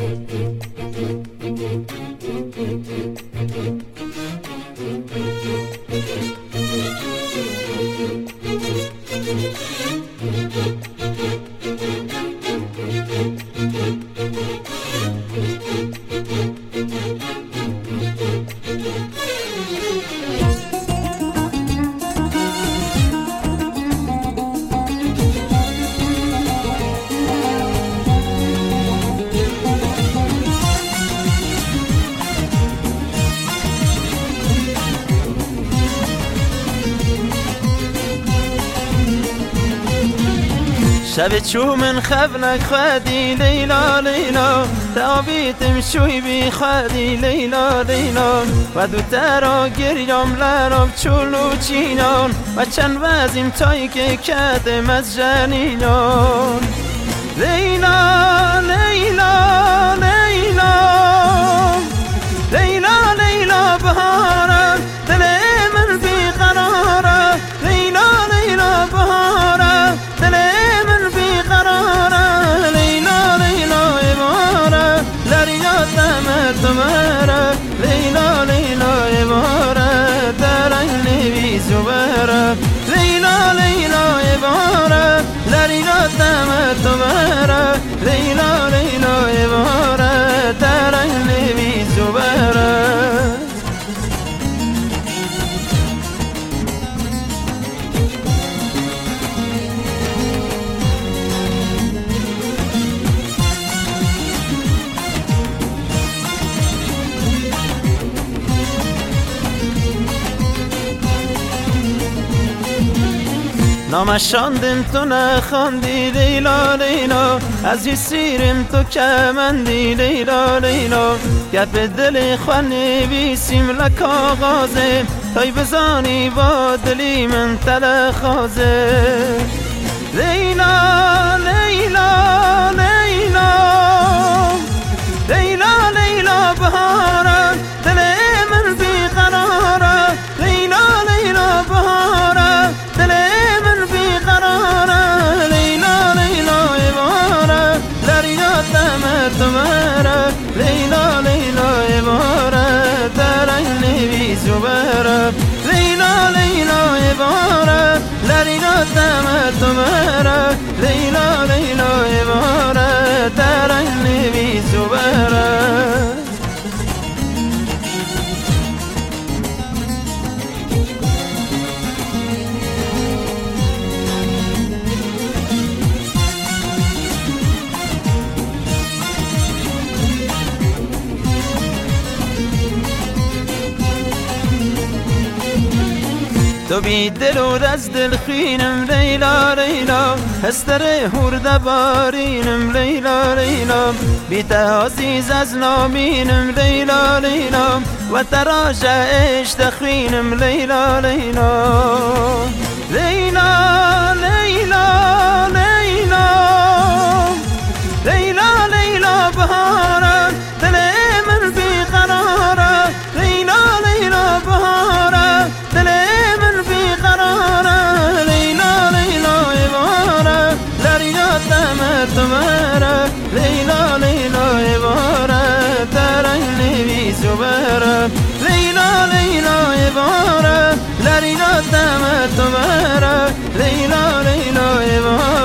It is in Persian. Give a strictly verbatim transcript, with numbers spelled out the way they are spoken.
شب چو من خبلك خدي ليلى ليلى تابيتم شوي بي خدي ليلى ليلى ودو ترا گریم لرم چولو چینان و چند وزیم تایی که کدم از جنینان لیلا لیلا لیلا لیلا لیلا بهارم دل من بیقراره لیلا لیلا بهارم دل من بیقراره لیلا لیلا بهارم لریاتم تمره لیلا لیلا بهارم درنگ نبی زبره لیلا لیلا بهارم لریاتم تمره لیلا لیلا بهارم درنگ نبی زبره نامشاندم تو نخاندی لیلا لیلا از یه سیرم تو کمندی لیلا لیلا گپ دل خواه نویسیم لکاغازه تای بزانی با دلی من تلخازه لیلا لیلا لیلا لیلا لیلا بهارم دل من بیقراره لیلا لیلا بهارم دل تمره لیلا لیلا بهاره درنگ نبی زبره لیلا لیلا بهاره لرینا تمه تمره لیلا لیلا بهاره درنگ نبی زبره تو بی دل و از دل خینم لیلا لیلا هستر هورده بارینم لیلا لیلا بی ته عزیز از نامینم لیلا لیلا و تراج عشق دخوینم لیلا لیلا لیلا لیلا لیلا لیلا لیلا بهارم دل من بیقراره لیلا لیلا بهارم دل تمره لیلا لیلا بهاره درنگ نبی زبره لیلا لیلا بهاره لرینا تمه تمره لیلا لیلا بهاره